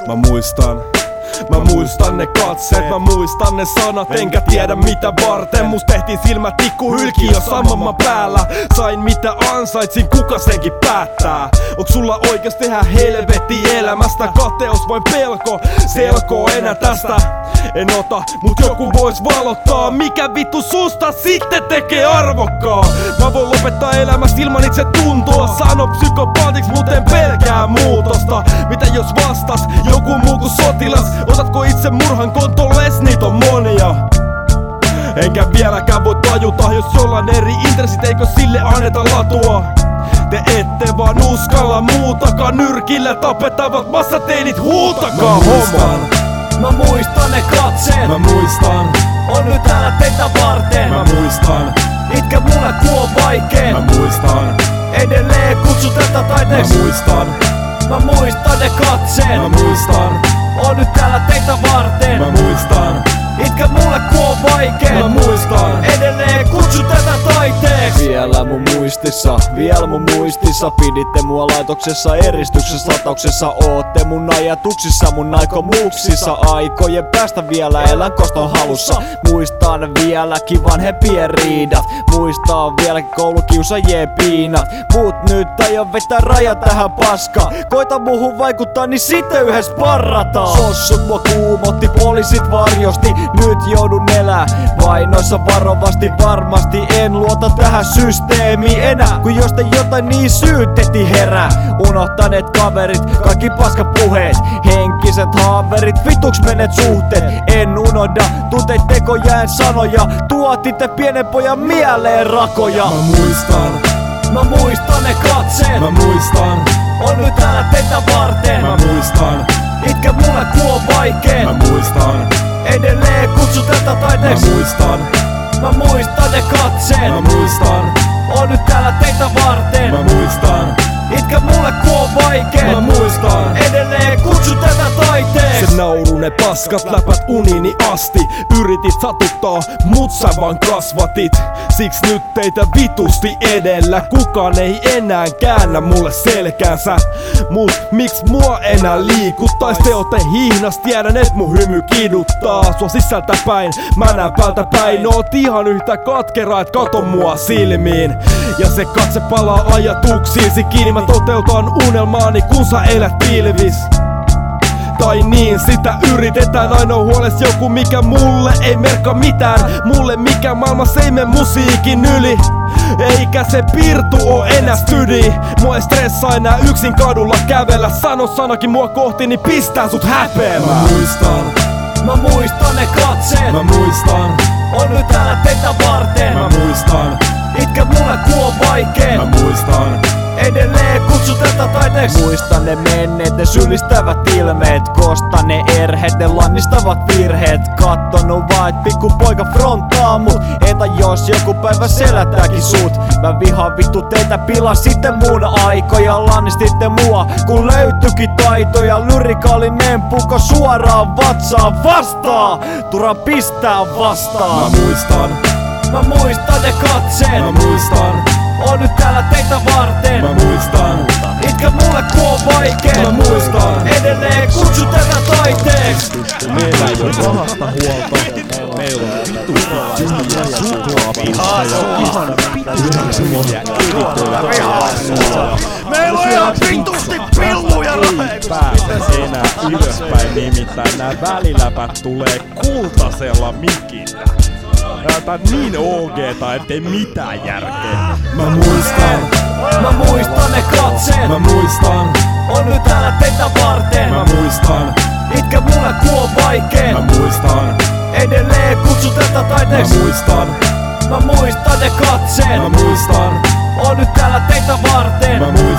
Mä muistan ne katseet, mä muistan ne sanat, enkä tiedä mitä varten. Must tehtiin silmätikku hylki jo samman päällä. Sain mitä ansaitsin, kuka senkin päättää. Onks sulla oikeus tehdä helvetti elämästä? Kateus vain pelko, selkoa enää tästä en ota, mut joku vois valottaa. Mikä vittu susta sitten tekee arvokkaan? Mä voin lopettaa elämästä ilman itse tuntua. Sano psykopaatiksi, mut en pelkää muutosta. Mitä jos vastas joku muu kuin sotilas? Otatko itse murhan kontolles? Niitä on monia. Enkä vieläkään voi tajuta, jos jollain eri intressit, eikö sille anneta latua? Te ette vaan uskalla muutakaan, nyrkillä tapetavat massateinit, huutakaa homo. Mä muistan ne katseet, mä muistan, on nyt täällä teitä varten. Mä muistan, itkä mulle kun on vaikee. Mä muistan, edelleen kutsu tätä taiteeksi. Mä muistan, mä muistan ne katseet, mä muistan, on nyt täällä teitä varten. Mä muistan, itkä mulle kun on vaikee. Mä muistan, edelleen kutsu tätä taiteeksi. Vielä mun muistissa piditte mua laitoksessa eristyksessä, latauksessa. Ootte mun ajatuksissa, mun aikomuksissa. Aikojen päästä vielä elän koston halussa. Muistan vieläkin vanhempien riidat. Muistan vieläkin koulukiusajien piinat. Mut nyt aion vetää raja tähän paskaan. Koita muuhun vaikuttaa, niin sitten yhdessä parrataan. Sossut mua kuumotti, poliisit varjosti. Nyt joudun elää vainoissa varovasti. Varmasti en luota tähän systeemiin enää, kun jostain jotain niin syytetti herää. Unohtaneet kaverit, kaikki paskapuheet, henkiset haaverit, vituks menet suhteet. En unohda tunteet tekojään sanoja, tuotitte pienen pojan mieleen rakoja. Mä muistan ne katseet, mä muistan, on nyt täällä teitä varten. Mä muistan, itkä mulle kun on vaikee. Mä muistan, edelleen kutsu tätä taiteeksi. Mä muistan, mä muistan ne katseet, mä muistan, on nyt täällä teitä varten. Mä muistan, itkä mulle kun on vaikee. Mä muistan, edelleen kutsu tätä taiteeksi. Se nauru, ne paskat läpät uniini asti. Yritit satuttaa, mut sä vaan kasvatit. Siks nyt teitä vitusti edellä. Kukaan ei enää käännä mulle selkäänsä. Mut miks mua enää liikuttais? Te ootte hihnas, tiedän et mun hymy kiduttaa. Sua sisältä päin, mä näen päältä päin. Oot ihan yhtä katkera, et kato mua silmiin. Ja se katse palaa ajatuksiisi kiinni. Mä toteutan unelmaani, kun sä elät pilvis. Tai niin, sitä yritetään, aina on huoles joku mikä mulle ei merkkaa mitään. Mulle mikä maailmassa ei mene musiikin yli. Eikä se pirtu oo enää stydi. Mua ei stressaa enää yksin kadulla kävellä. Sano sanakin mua kohti, niin pistää sut häpeämään. Mä muistan ne katseet, mä muistan, on nyt täällä teitä varten. Mä muistan, itkä mulle kun on vaikee. Mä muistan, edelleen kutsu tätä taiteeksi. Muistan ne menneet, ne sylistävät ilmeet. Kostan ne erheet, ne lannistavat virheet. Kattonut vaan, et pikku poika frontaa mut. Entä jos joku päivä selätääkin sut? Mä vihaan vittu teitä, pilasitte mun aikoja. Lannistitte mua, kun löytyikin taitoja. Lyrikaalinen puko suoraan vatsaan vastaan. Turha pistää vastaan. Mä muistan ne katseet, mä muistan, on nyt täällä teitä varten. Mä muistan, itkä mulle kun on vaikee. Mä muistan, edelleen kutsu tätä taiteeksi. Meillä ei oo rahasta huolta. Meillä on vitusta suklaapizza ja ihan vitusti monia meillä on ihan vitusti pilluja. Ei pääse enää ylöspäin, nimittäin nää väliläpät tulee kultasella mikillä. Tää niin OG:ta, ettei mitään järkeä. Mä muistan ne katseet, mä muistan, on nyt täällä teitä varten. Mä muistan, itkä mulle kun on vaikee. Mä muistan, edelleen kutsu tätä taiteeksi. Mä muistan, mä muistan ne katseet, mä muistan, on nyt täällä teitä varten. Mä muistan.